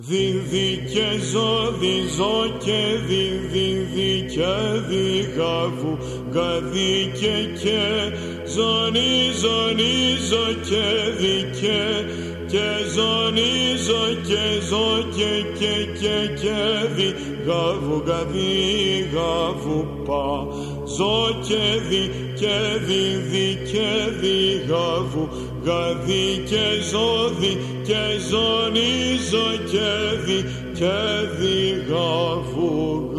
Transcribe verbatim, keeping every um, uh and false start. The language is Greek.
Δίδυ και ζώδι ζω και δίδυ και διγαβου γαδί και και ζωνί ζωνίζω και δικέ και ζωνίζω και ζω και και και και διγαβου γαδί γαβου πα ζω και δι και δίδυ και διγαβου γαδί και ζώδι και ζωνίζω και δι και διγαβου